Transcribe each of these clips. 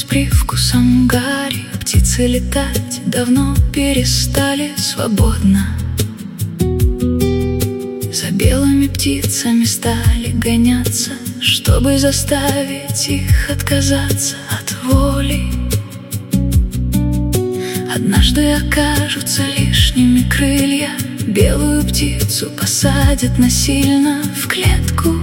с привкусом гари. Птицы летать давно перестали свободно. За белыми птицами стали гоняться, чтобы заставить их отказаться от воли. Однажды окажутся лишними крылья, белую птицу посадят насильно в клетку.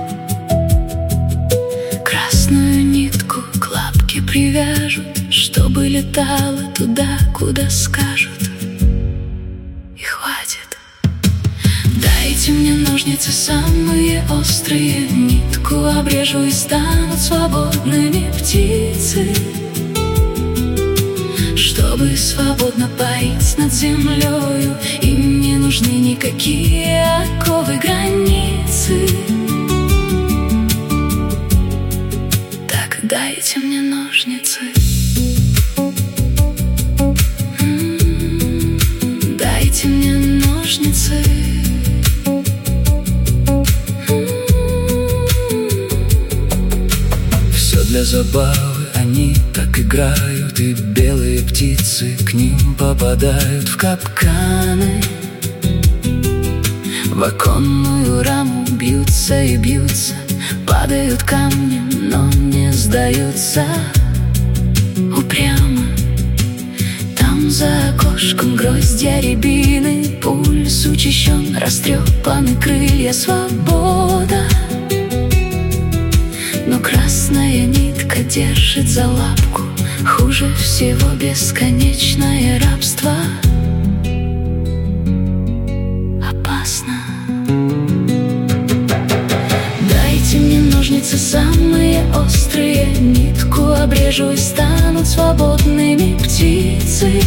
Красную нитку к лапке привяжут, чтобы летала туда, куда скажут. И хватит. Дайте мне ножницы самые острые, нитку обрежу и станут свободными птицы, чтобы свободно парить над землею. Им не нужны никакие оковы, границы. Так дайте мне ножницы. Дайте мне ножницы. Все для забавы, они так играют, и белые птицы к ним попадают в капканы. В оконную раму бьются и бьются, падают камнем, но не сдаются упрямо. Там за окошком гроздья рябины, пульс учащен, растрепаны крылья, свобода. Но красная нитка держит за лапку, хуже всего бесконечное рабство. Опасно. Дайте мне ножницы самые острые, нитку обрежу и станут свободными птицы,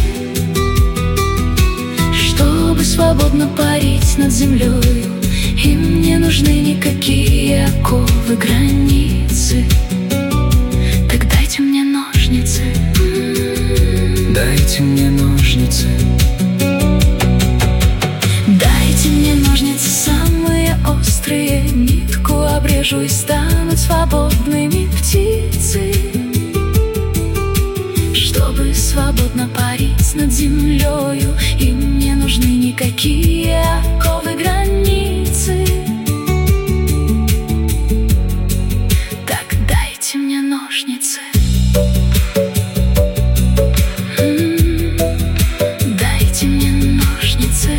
чтобы свободно парить над землею. Им не нужны никакие оковы, границы. Так дайте мне ножницы. Дайте мне ножницы. Дайте мне ножницы самые острые, нитку обрежу и станут свободными птицы, чтобы свободно парить над землею. Им не нужны никакие оковы, границы. Так дайте мне ножницы. Дайте мне ножницы.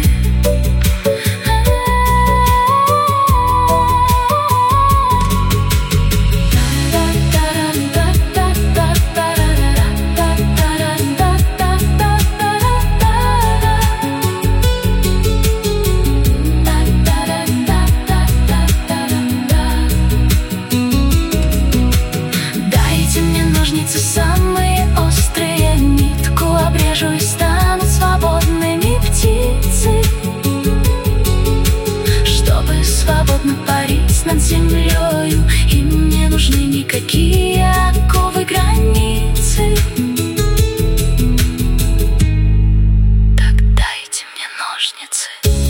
Ножницы самые острые, нитку обрежу и станут свободными птицы, чтобы свободно парить над землею. Им не нужны никакие оковы, границы. Так дайте мне ножницы.